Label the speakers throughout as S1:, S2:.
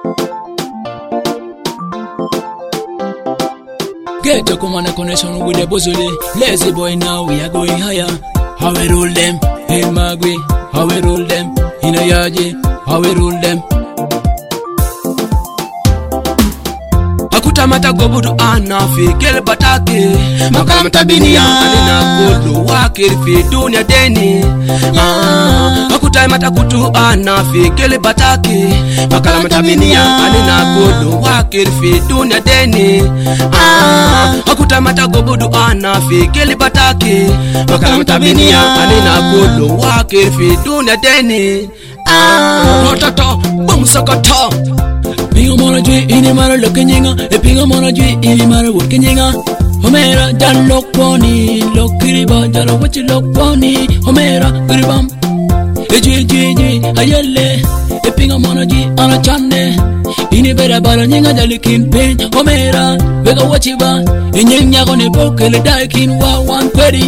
S1: Get to come on a connection with the Bozole. Lazy boy, now we are going higher. How we rule them in Magui, how we rule them in Ayaji, how we rule them. Akuta mata gobudu anafi kele batake makala mtabinia anina godu wakiri fi dunia deni. Akuta mata kutu anafi kele batake makala mtabinia anina godu wakiri fi dunia deni. Akuta mata gobudu anafi kele batake makala mtabinia anina godu wakiri fi dunia deni. Rotato bum sakata Pinga mona jui ini mara lokenyinga e pinga mona jui ini mara wokenyinga. Homera jan lokoni lokiriba jalo wachi lokoni. Homera kiribam e jui ayelle e pinga mona jui ana chane. Ini bera bala nyinga jalikin pen. Homera vega wachi ba inyenya kone bokele daikin wa wan kwedi.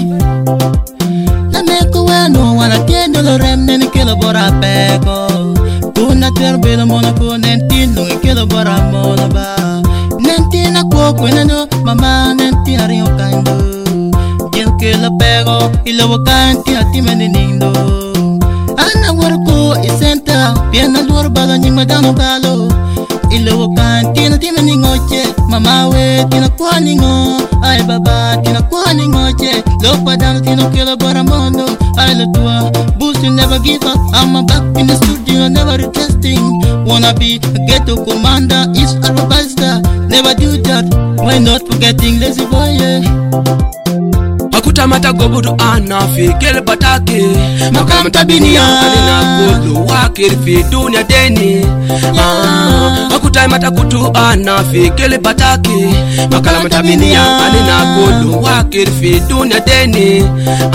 S1: Na meko wano wana tiendo lo remne ni kilo bora peko. Tuna terbelo mona ko nentin lo kilo bara mona ba nentina ko kwenano mama nentina rio kando gel kilo pego ilo wakanti atimene nindo ana worko isenta piena lor bala nyima dano galo ilo wakanti atimene ngoche mama we tina kwani ngo ai baba tina kwani ngoche lo padano tino kilo bara mono I let boost you never give up. I'm back in the studio, never retesting. Wanna be a ghetto commander, is a rebelster. Never do that, why not forgetting lazy boy, yeah. Akuta mata gobudu anafi kele batake makala mtabinia anina godu wakiri fi dunia deni. Akuta mata kutu anafi kele batake makala mtabinia anina godu wakiri fi dunia deni.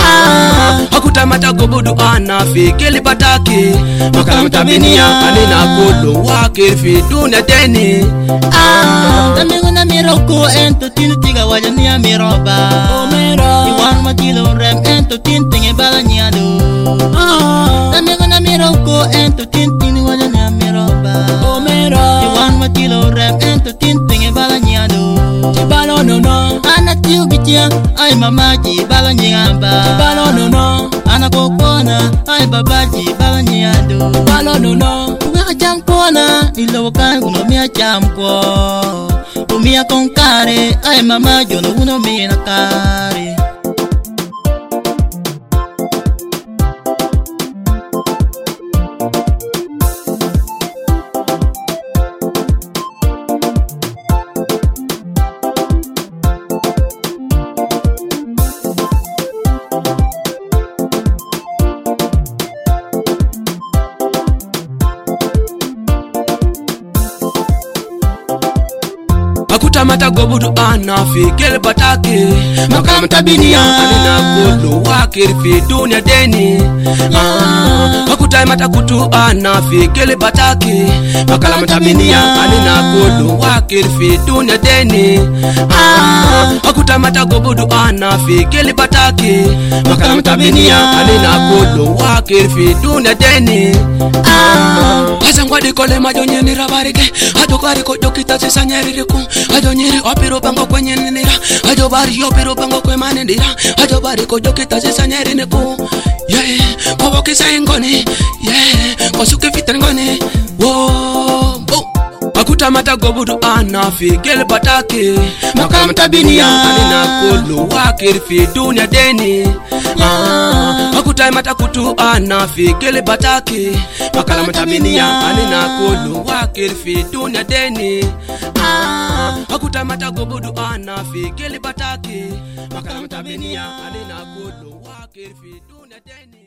S1: Akuta mata gobudu anafi kele batake makala mtabinia anina godu wakiri fi dunia deni. Tamigo na miroko ento tinu tiga wajani ya miroba. Iwan matilo rem ento tintinge balanyado. Tamigo na miroko ento tintini wajani ya miroba. Iwan matilo rem ento tintinge balanyado. Tibalo no no. Ana tiu gitia ay mamaji balanyamba. Tibalo no no. Ana kokona ay babaji balanyado. Tibalo no no. Jankona ilo wakan uno mia chamko umia con care ay mama yo no uno mia na care. Akuta mata gobudu anafi kele batake makala mtabinia anina godu wakiri fi dunia deni. Akuta mata kutu anafi kele batake makala mtabinia anina godu wakiri fi dunia deni. Akuta mata gobudu anafi kele batake makala mtabinia anina godu wakiri fi dunia deni. Azangwadi kole majonye ni rabarike adokari ko dokita sisanyeri ku adonyeri opiro bango kwenye nira adobari opiro bango kwe manendira adobari ko dokita sisanyeri ne ku yeah ko bokisa ngoni yeah ko suke fitangoni wo Akuta mata gobudu anafi kele batake makala mtabinia anina godu wakiri fi dunia deni. Akuta mata kutu anafi kele batake makala mtabinia anina godu wakiri fi dunia deni. Akuta mata gobudu anafi kele batake makala mtabinia anina godu wakiri fi dunia deni.